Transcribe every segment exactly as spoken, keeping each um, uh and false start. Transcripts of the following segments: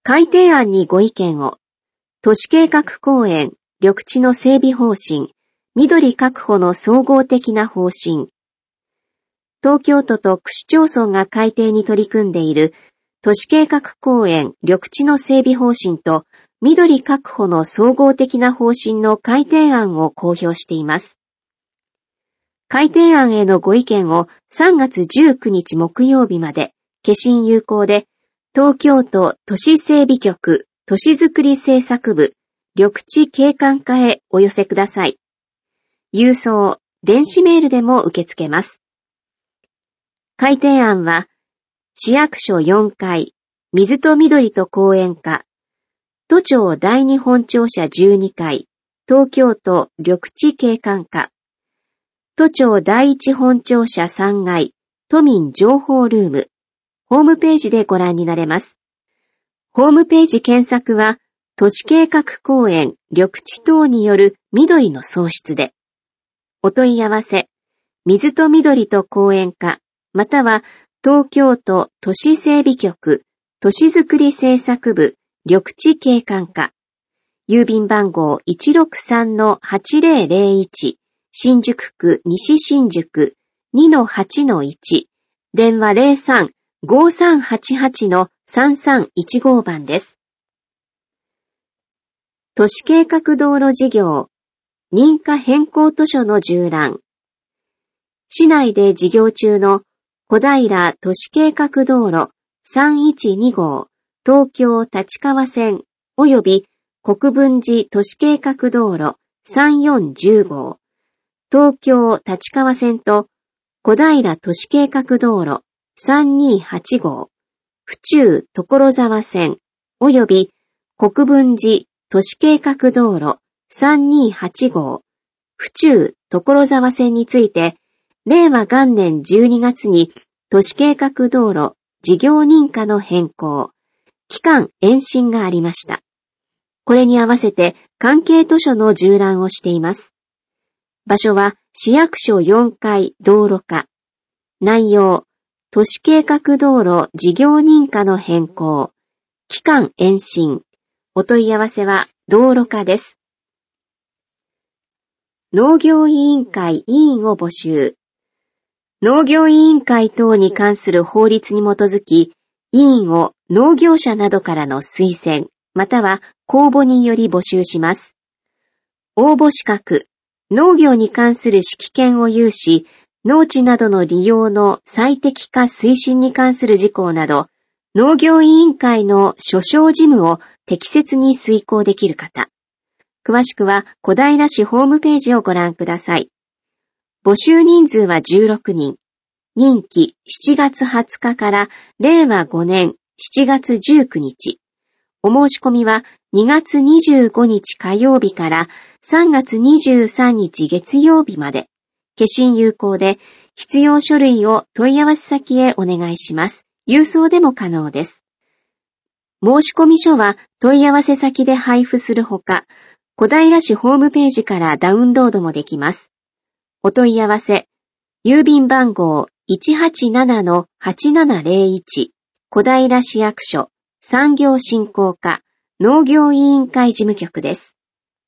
改定案にご意見を。都市計画公園、緑地の整備方針、緑確保の総合的な方針。東京都と区市町村が改定に取り組んでいる都市計画公園、緑地の整備方針と緑確保の総合的な方針の改定案を公表しています。改定案へのご意見をさんがつじゅうくにち木曜日まで、消印有効で、東京都都市整備局都市づくり政策部緑地景観課へお寄せください。郵送、電子メールでも受け付けます。改定案は、市役所よんかい、水と緑と公園課、都庁だいに本庁舎じゅうにかい、東京都緑地景観課、都庁だいいち本庁舎さんがい、都民情報ルーム、ホームページでご覧になれます。ホームページ検索は、都市計画公園、緑地等による緑の創出で、お問い合わせ、水と緑と公園課、または東京都都市整備局、都市づくり政策部、緑地景観課、郵便番号 いちろくさんのはちぜろぜろいち、新宿区西新宿 にのはちのいち、電話 ゼロさん ごさんはちはちのさんさんいちご 番です。都市計画道路事業、認可変更図書の縦覧。市内で事業中の小平都市計画道路さんいちにごう、東京立川線及び国分寺都市計画道路さんよんいちごう、東京立川線と小平都市計画道路さんにはちごう、府中所沢線及び国分寺都市計画道路さんにはちごう、府中所沢線について、令和元年じゅうにがつに都市計画道路事業認可の変更、期間延伸がありました。これに合わせて関係図書の縦覧をしています。場所は市役所よんかい道路課。内容、都市計画道路事業認可の変更、期間延伸。お問い合わせは道路課です。農業委員会委員を募集。農業委員会等に関する法律に基づき、委員を農業者などからの推薦、または公募により募集します。応募資格、農業に関する識見を有し、農地などの利用の最適化推進に関する事項など、農業委員会の所掌事務を適切に遂行できる方。詳しくは小平市ホームページをご覧ください。募集人数はじゅうろくにん。任期しちがつはつかかられいわごねんしちがつじゅうくにち。お申し込みはにがつにじゅうごにち火曜日からさんがつにじゅうさんにち月曜日まで。消印有効で必要書類を問い合わせ先へお願いします。郵送でも可能です。申込書は問い合わせ先で配布するほか、小平市ホームページからダウンロードもできます。お問い合わせ、郵便番号 いちはちななのはちななぜろいち、小平市役所、産業振興課、農業委員会事務局です。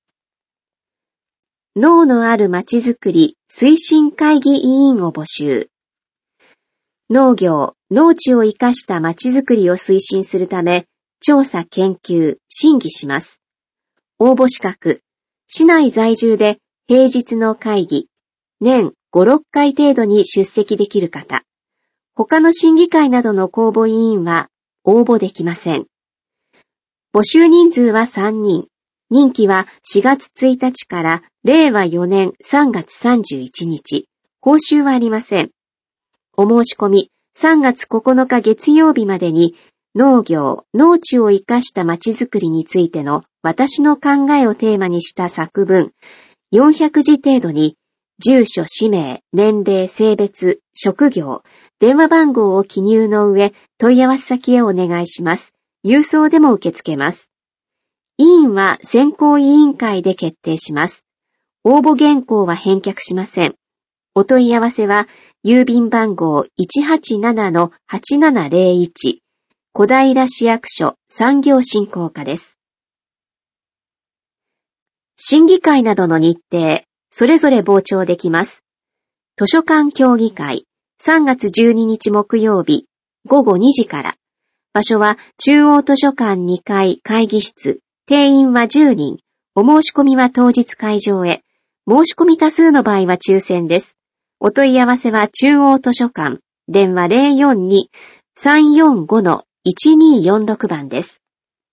農のあるまちづくり推進会議委員を募集。農業、農地を生かしたまちづくりを推進するため、調査研究、審議します。応募資格、市内在住で平日の会議、年ご、ろっかい程度に出席できる方。他の審議会などの公募委員は応募できません。募集人数はさんにん。任期はしがつついたちかられいわよねんさんがつさんじゅういちにち。報酬はありません。お申し込みさんがつここのか月曜日までに農業、農地を生かしたまちづくりについての私の考えをテーマにした作文よんひゃくじ程度に住所、氏名、年齢、性別、職業、電話番号を記入の上問い合わせ先へお願いします。郵送でも受け付けます。委員は選考委員会で決定します。応募原稿は返却しません。お問い合わせは郵便番号 いちはちななのはちななぜろいち、 小平市役所産業振興課です。審議会などの日程、それぞれ傍聴できます。図書館協議会、さんがつじゅうににち木曜日、ごごにじから。場所は中央図書館にかい会議室、定員はじゅうにん、お申し込みは当日会場へ。申し込み多数の場合は抽選です。お問い合わせは中央図書館、電話 ゼロよんに さんよんご いちによんろく 番です。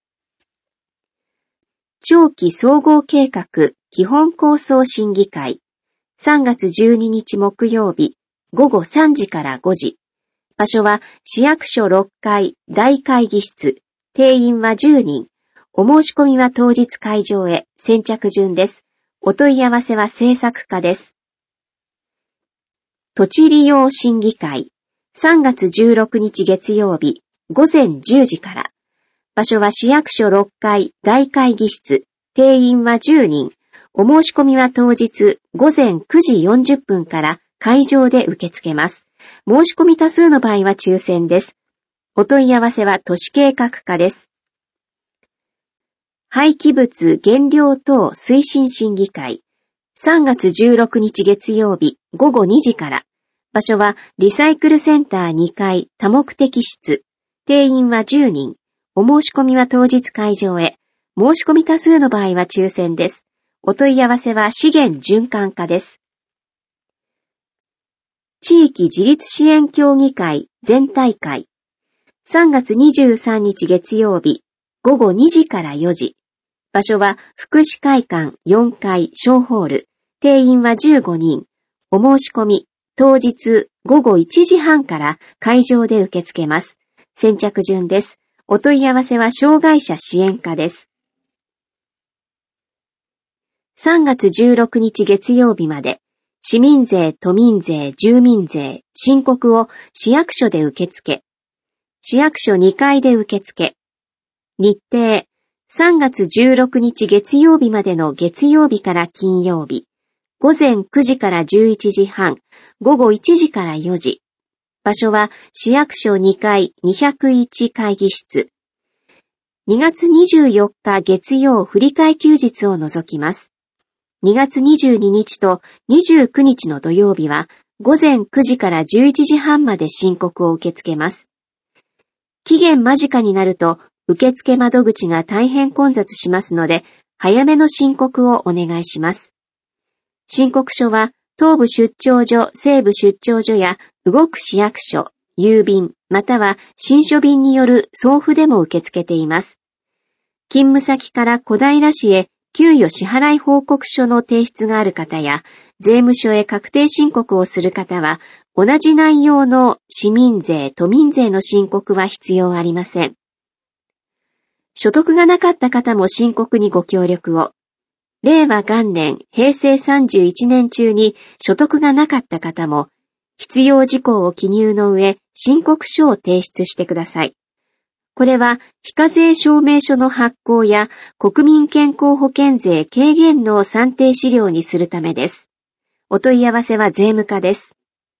長期総合計画基本構想審議会、さんがつじゅうににち木曜日、ごごさんじからごじ。場所は市役所ろっかい大会議室、定員はじゅうにん。お申し込みは当日会場へ、先着順です。お問い合わせは制作課です。土地利用審議会、さんがつじゅうろくにち月曜日、ごぜんじゅうじから。場所は市役所ろっかい大会議室、定員はじゅうにん。お申し込みは当日ごぜんくじよんじゅっぷんから会場で受け付けます。申し込み多数の場合は抽選です。お問い合わせは都市計画課です。廃棄物減量等推進審議会、さんがつじゅうろくにち月曜日ごごにじから。場所はリサイクルセンターにかい多目的室、定員はじゅうにん。お申し込みは当日会場へ。申し込み多数の場合は抽選です。お問い合わせは資源循環課です。地域自立支援協議会全体会、さんがつにじゅうさんにち月曜日、ごごにじからよじ。場所は福祉会館よんかい小ホール、定員はじゅうごにん。お申し込み、当日ごごいちじはんから会場で受け付けます。先着順です。お問い合わせは障害者支援課です。さんがつじゅうろくにち月曜日まで、市民税、都民税、住民税、申告を市役所で受付。市役所にかいで受付。日程、さんがつじゅうろくにち月曜日までの月曜日から金曜日。ごぜんくじからじゅういちじはん、ごごいちじからよじ。場所は市役所にかいにひゃくいち会議室。にがつにじゅうよっか月曜振り替え休日を除きます。にがつにじゅうににちとにじゅうくにちの土曜日はごぜんくじからじゅういちじはんまで申告を受け付けます。期限間近になると受付窓口が大変混雑しますので早めの申告をお願いします。申告書は東部出張所、西部出張所や動く市役所、郵便または信書便による送付でも受け付けています。勤務先から小平市へ給与支払い報告書の提出がある方や、税務署へ確定申告をする方は、同じ内容の市民税、都民税の申告は必要ありません。所得がなかった方も申告にご協力を。令和元年、平成さんじゅういちねん中に所得がなかった方も、必要事項を記入の上、申告書を提出してください。これは、非課税証明書の発行や国民健康保険税軽減の算定資料にするためです。お問い合わせは税務課です。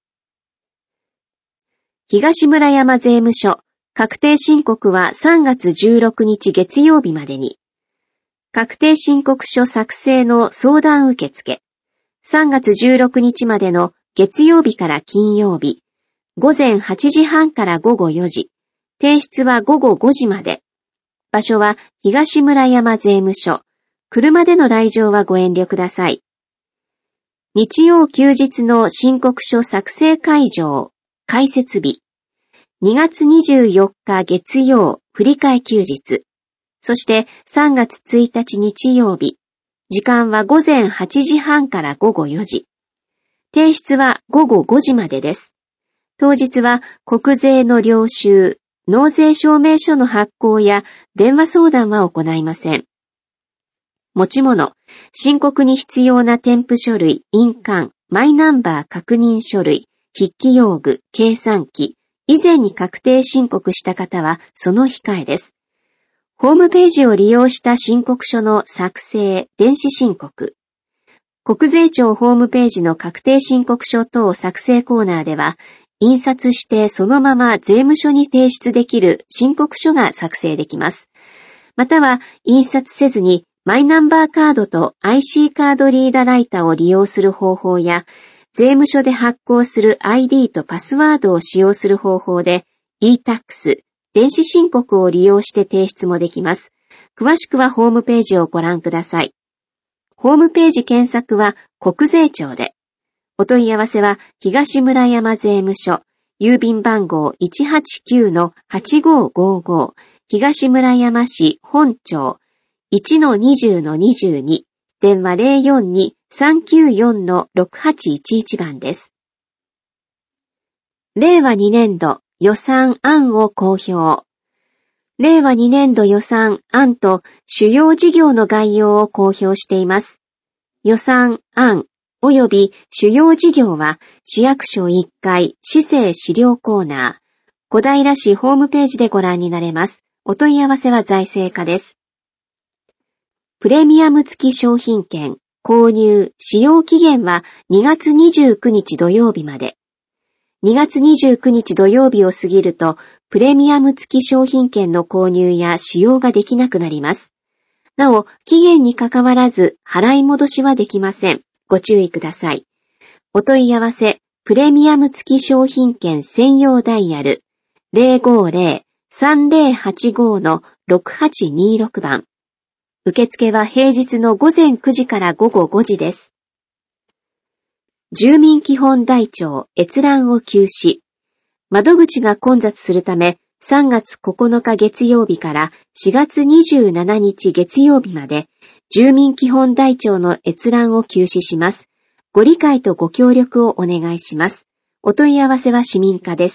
東村山税務署、確定申告はさんがつじゅうろくにち月曜日までに。確定申告書作成の相談受付。さんがつじゅうろくにちまでの月曜日から金曜日。ごぜんはちじはんからごごよじ。提出はごごごじまで。場所は東村山税務署。車での来場はご遠慮ください。日曜休日の申告書作成会場、開設日。にがつにじゅうよっか月曜、振り替え休日。そしてさんがつついたち日曜日。時間はごぜんはちじはんからごごよじ。提出はごごごじまでです。当日は国税の領収、納税証明書の発行や電話相談は行いません。持ち物、申告に必要な添付書類、印鑑、マイナンバー確認書類、筆記用具、計算機、以前に確定申告した方はその控えです。ホームページを利用した申告書の作成、電子申告。国税庁ホームページの確定申告書等作成コーナーでは、 印刷してそのまま税務署に提出できる申告書が作成できます。または、印刷せずにマイナンバーカードと アイシー カードリーダーライターを利用する方法や、税務署で発行する アイディー とパスワードを使用する方法で イータックス、電子申告を利用して提出もできます。詳しくはホームページをご覧ください。ホームページ検索は国税庁で。お問い合わせは東村山税務署、郵便番号 いちはちきゅうのはちごーごーごー、東村山市本町 いちのにじゅうのにじゅうに、電話 ゼロよんに さんきゅうよんのろくはちいちいち 番です。れいわにねんど予算案を公表。れいわにねんど予算案と主要事業の概要を公表しています。予算案及び主要事業は市役所いっかい市政資料コーナー、小平市ホームページでご覧になれます。お問い合わせは財政課です。プレミアム付き商品券購入使用期限はにがつにじゅうくにち土曜日まで。にがつにじゅうくにち土曜日を過ぎると、プレミアム付き商品券の購入や使用ができなくなります。なお、期限にかかわらず払い戻しはできません。ご注意ください。お問い合わせ、プレミアム付き商品券専用ダイヤル ゼロごゼロ さんゼロはちご のろくはちにろく 番。受付は平日のごぜんくじからごごごじです。住民基本台帳閲覧を休止。窓口が混雑するため、さんがつここのか月曜日からしがつにじゅうしちにち月曜日まで、住民基本台帳の閲覧を休止します。ご理解とご協力をお願いします。お問い合わせは市民課です。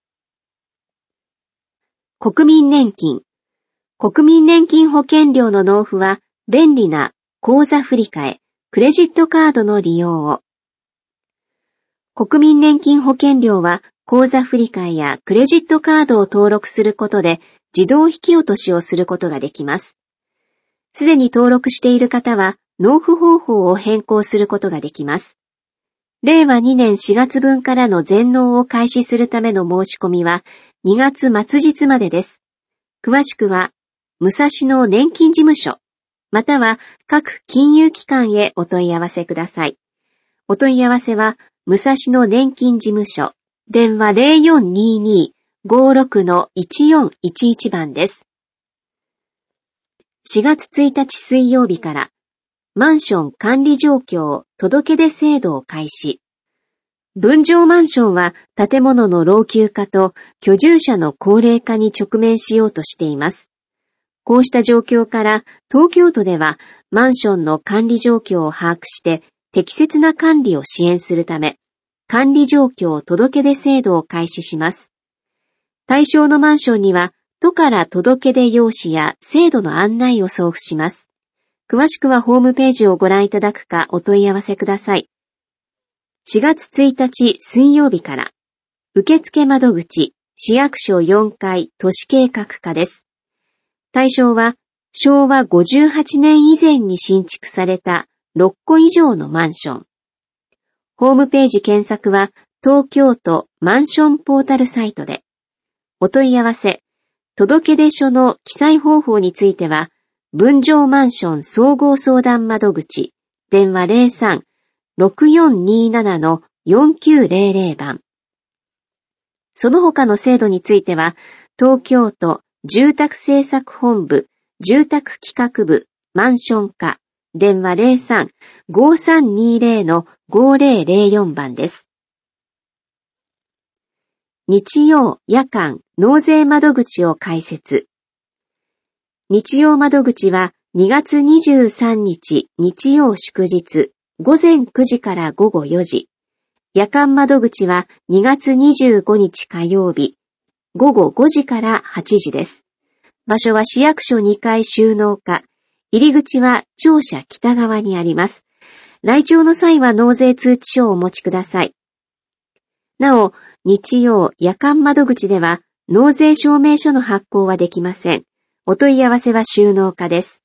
国民年金。国民年金保険料の納付は便利な口座振替、クレジットカードの利用を。国民年金保険料は口座振替やクレジットカードを登録することで自動引き落としをすることができます。すでに登録している方は納付方法を変更することができます。れいわにねんしがつぶんからの全納を開始するための申し込みはにがつまつじつまでです。詳しくは武蔵野年金事務所、または各金融機関へお問い合わせください。お問い合わせは武蔵野年金事務所、電話 ゼロよんにーにー ごーろく のいちよんいちいち 番です。しがつついたち水曜日から、マンション管理状況届出制度を開始。分譲マンションは建物の老朽化と居住者の高齢化に直面しようとしています。こうした状況から東京都ではマンションの管理状況を把握して適切な管理を支援するため、管理状況届出制度を開始します。対象のマンションには都から届出用紙や制度の案内を送付します。詳しくはホームページをご覧いただくかお問い合わせください。しがつついたち水曜日から、受付窓口、市役所よんかい都市計画課です。対象は、しょうわごじゅうはちねん以前に新築されたろっこ以上のマンション。ホームページ検索は、東京都マンションポータルサイトで。お問い合わせ、届出書の記載方法については、分譲マンション総合相談窓口、電話 ゼロさん ろくよんにーなな のよんきゅうゼロゼロ 番。その他の制度については、東京都住宅政策本部、住宅企画部、マンション課、電話 ゼロさん ごーさんにーゼロ のごーぜろぜろよん 番です。日曜夜間納税窓口を開設。日曜窓口はにがつにじゅうさんにち日曜祝日ごぜんくじからごごよじ。夜間窓口はにがつにじゅうごにち火曜日ごごごじからはちじです。場所は市役所にかい収納課。入り口は庁舎北側にあります。来庁の際は納税通知書をお持ちください。なお、日曜夜間窓口では納税証明書の発行はできません。お問い合わせは収納課です。